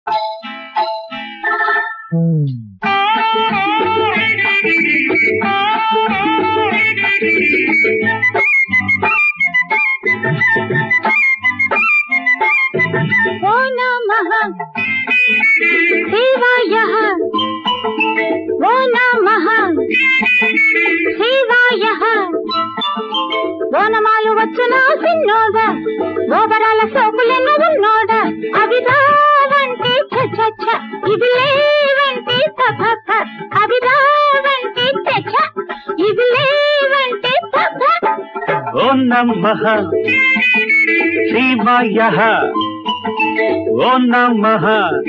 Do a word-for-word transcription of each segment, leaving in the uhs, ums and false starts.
ఓ నమః శివాయః ఓ నమః శివాయః ఓనమాలు వచ్చిన సిన్నోద ఓబరాల సోపులెన్న ఉన్నోడ అవి రావంటే చ చ ఇవి లేవంటే త త త అవి రావంటే చ చ ఇవి లేవంటే త త. ఓ నమః శివాయః ఓ నమః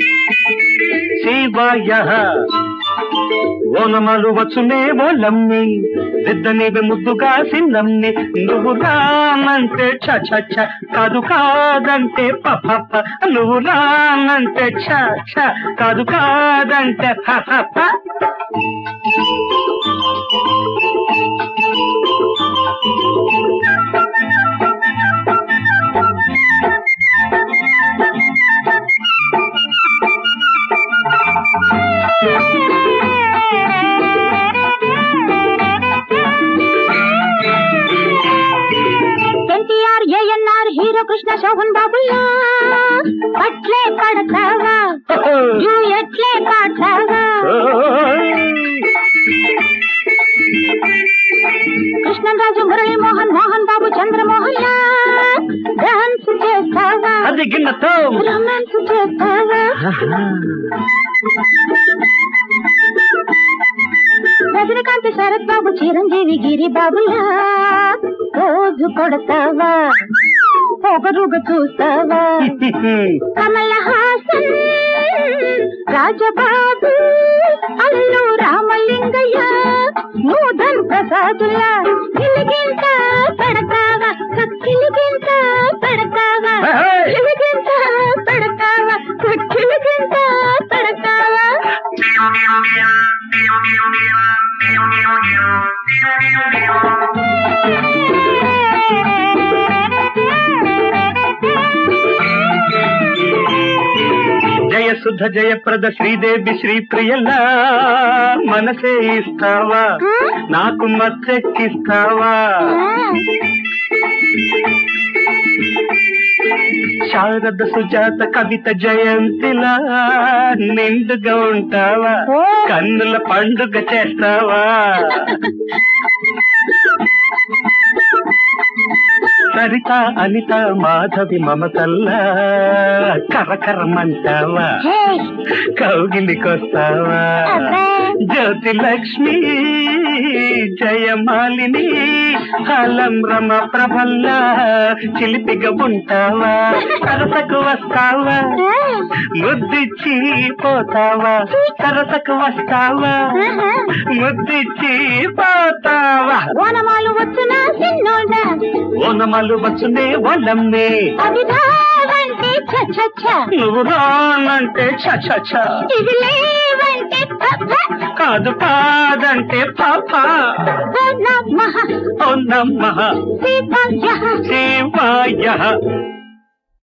శివాయః ఓనమాలు వచ్చునే ఓలమ్మి దిద్దనివి ముద్దుగా సిన్నమ్మి నువ్వు రానంటే ఛ ఛ ఛ కాదు కాదంటే ప ప ప నువ్వు రానంటే ఛ ఛ కాదు కాదంటే ప ప ప. ఎన్టీఆర్ ఏఎన్ఆర్ హీరో కృష్ణ శోభన్ బాబుల్లా అట్లే పడతావా యూ ఎట్లే పాడతావా కృష్ణరాజు మురళీ మోహన్ మోహన్ బాబు చంద్రమోహన్ డాన్స్ చేస్తావా అది గిన్నతో రొమాన్స్ చేస్తావా రజనీకాంత్ శరత్ బాబు చిరంజీవి గిరి బాబులా రోజు కొడతావా పొగరుగా చూస్తావా కమల్ హాసన్ రాజబాబు అల్లు రామలింగయ్య నూతన్ ప్రసాదులా కిలిగింత పడతావా కిలిగింత పడతావా కిలిగింత పడతావా కిలిగింత పడతావా. జయసుధ జయప్రద శ్రీదేవి శ్రీప్రియలా మనసే ఇస్తావా నాకు మత్తెక్కిస్తావా శారద సుజాత కవిత జయంతిలా నిండుగా ఉంటావా కన్నుల పండుగ చేస్తావా సరిత అనిత మాధవి మమతల్లా కరకరమంటావా కౌగిలికొస్తావా జ్యోతి లక్ష్మి జయమాలిని హలం రమ ప్రభల్లా చిలిపిగా ఉంటావా సరసకు వస్తావా ముద్దిచ్చి పోతావా సరసకు వస్తావా ముద్దిచ్చి పోతావా ఓనమాలు వచ్చిన సిన్నోడ ఓనమాలు వచ్చునే వాళ్ళమ్మే అవి రావంటే ఛ ఛ ఛ నువ్వు రానంటే ఛ ఛ ఛ ఇవి లేవంటే ప ప కాదు కాదంటే పాప ఓ నమః ఓ నమః శివాయః శివాయః